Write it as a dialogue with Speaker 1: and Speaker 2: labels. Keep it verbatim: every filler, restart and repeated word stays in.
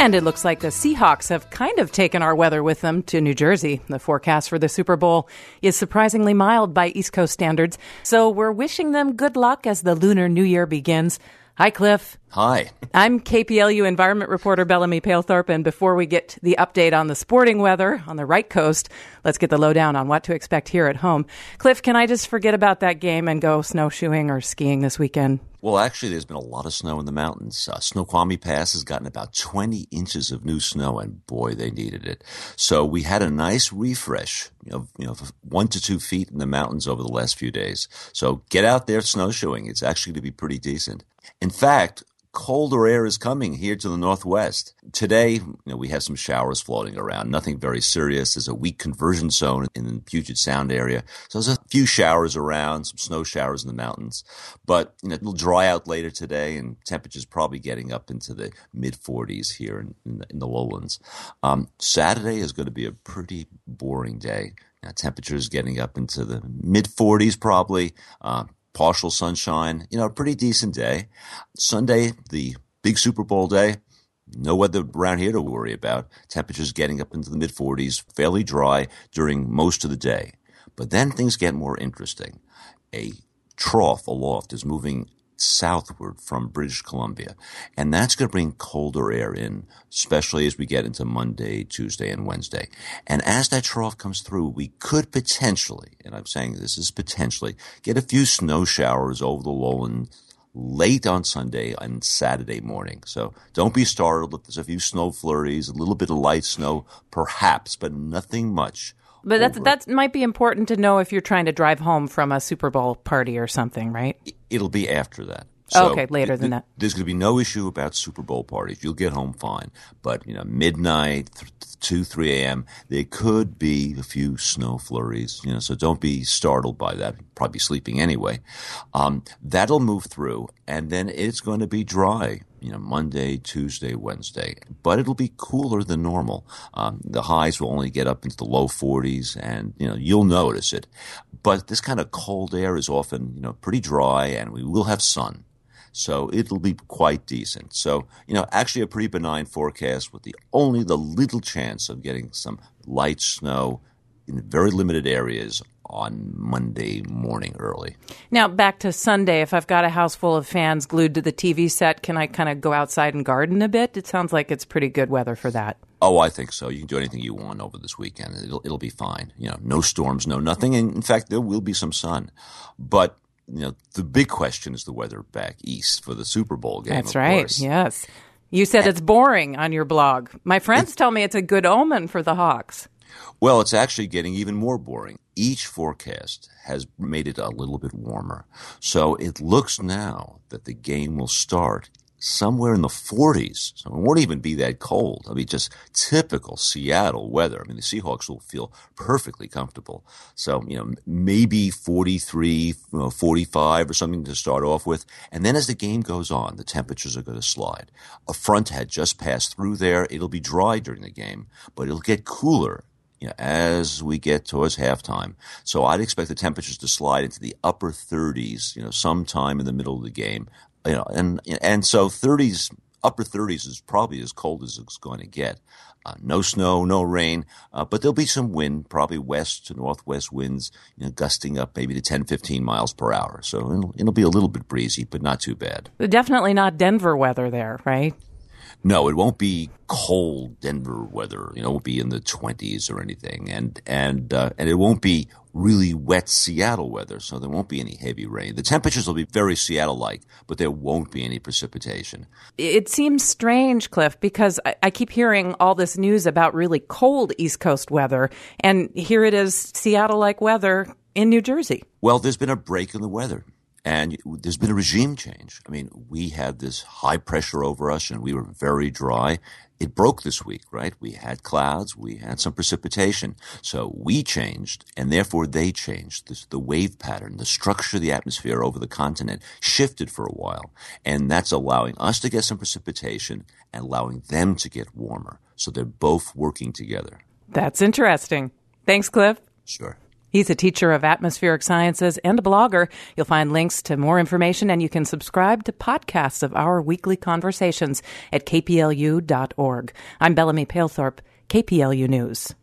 Speaker 1: And it looks like the Seahawks have kind of taken our weather with them to New Jersey. The forecast for the Super Bowl is surprisingly mild by East Coast standards. So we're wishing them good luck as the Lunar New Year begins. Hi, Cliff.
Speaker 2: Hi.
Speaker 1: I'm K P L U environment reporter Bellamy Palethorpe, and before we get the update on the sporting weather on the right coast, let's get the lowdown on what to expect here at home. Cliff, can I just forget about that game and go snowshoeing or skiing this weekend?
Speaker 2: Well, actually, there's been a lot of snow in the mountains. Uh, Snoqualmie Pass has gotten about twenty inches of new snow, and boy, they needed it. So we had a nice refresh, you know, you know, one to two feet in the mountains over the last few days. So get out there snowshoeing. It's actually going to be pretty decent. In fact, colder air is coming here to the northwest. Today, you know, we have some showers floating around, nothing very serious. There's a weak conversion zone in the Puget Sound area. So there's a few showers around, some snow showers in the mountains. But you know, it'll dry out later today, and temperatures probably getting up into the mid forties here in, in, the, in the lowlands. Um, Saturday is going to be a pretty boring day. Now, temperatures getting up into the mid forties probably. Uh, Partial sunshine, you know, a pretty decent day. Sunday, the big Super Bowl day, no weather around here to worry about. Temperatures getting up into the mid forties, fairly dry during most of the day. But then things get more interesting. A trough aloft is moving southward from British Columbia, and that's going to bring colder air in, especially as we get into Monday, Tuesday, and Wednesday. And as that trough comes through, we could potentially, and I'm saying this is potentially, get a few snow showers over the lowland late on Sunday and Saturday morning. So don't be startled if there's a few snow flurries, a little bit of light snow, perhaps, but nothing much.
Speaker 1: But that's, that might be important to know if you're trying to drive home from a Super Bowl party or something, right?
Speaker 2: It'll be after that. So
Speaker 1: okay, later than that.
Speaker 2: There's going to be no issue about Super Bowl parties. You'll get home fine. But, you know, midnight, two, three a.m., there could be a few snow flurries, you know, so don't be startled by that. You'll probably be sleeping anyway. Um, that'll move through, and then it's going to be dry, you know, Monday, Tuesday, Wednesday. But it'll be cooler than normal. Um, the highs will only get up into the low forties, and, you know, you'll notice it. But this kind of cold air is often, you know, pretty dry, and we will have sun. So it'll be quite decent. So, you know, actually a pretty benign forecast with the only the little chance of getting some light snow in very limited areas on Monday morning early.
Speaker 1: Now, back to Sunday. If I've got a house full of fans glued to the T V set, can I kind of go outside and garden a bit? It sounds like it's pretty good weather for that.
Speaker 2: Oh, I think so. You can do anything you want over this weekend. It'll, it'll be fine. You know, no storms, no nothing. And in fact, there will be some sun. But you know, the big question is the weather back east for the Super Bowl game.
Speaker 1: That's
Speaker 2: of
Speaker 1: right.
Speaker 2: Course.
Speaker 1: Yes. You said and, it's boring on your blog. My friends tell me it's a good omen for the Hawks.
Speaker 2: Well, it's actually getting even more boring. Each forecast has made it a little bit warmer. So it looks now that the game will start somewhere in the forties. So it won't even be that cold. I mean, just typical Seattle weather. I mean, the Seahawks will feel perfectly comfortable. So, you know, maybe forty-three, you know, forty-five or something to start off with. And then as the game goes on, the temperatures are going to slide. A front had just passed through there. It'll be dry during the game, but it'll get cooler, you know, as we get towards halftime. So I'd expect the temperatures to slide into the upper thirties, you know, sometime in the middle of the game. You know, and and so thirties, upper thirties is probably as cold as it's going to get. Uh, no snow, no rain, uh, but there'll be some wind, probably west to northwest winds, you know, gusting up maybe to ten, fifteen miles per hour. So it'll, it'll be a little bit breezy, but not too bad.
Speaker 1: Definitely not Denver weather there, right?
Speaker 2: No, it won't be cold Denver weather. You know, it won't be in the twenties or anything, and and uh, and it won't be really wet Seattle weather. So there won't be any heavy rain. The temperatures will be very Seattle-like, but there won't be any precipitation.
Speaker 1: It seems strange, Cliff, because I, I keep hearing all this news about really cold East Coast weather, and here it is, Seattle-like weather in New Jersey.
Speaker 2: Well, there's been a break in the weather. And there's been a regime change. I mean, we had this high pressure over us, and we were very dry. It broke this week, right? We had clouds. We had some precipitation. So we changed, and therefore they changed. This, the wave pattern, the structure of the atmosphere over the continent shifted for a while. And that's allowing us to get some precipitation and allowing them to get warmer. So they're both working together.
Speaker 1: That's interesting. Thanks, Cliff.
Speaker 2: Sure.
Speaker 1: He's a teacher of atmospheric sciences and a blogger. You'll find links to more information, and you can subscribe to podcasts of our weekly conversations at k p l u dot org. I'm Bellamy Palethorpe, K P L U News.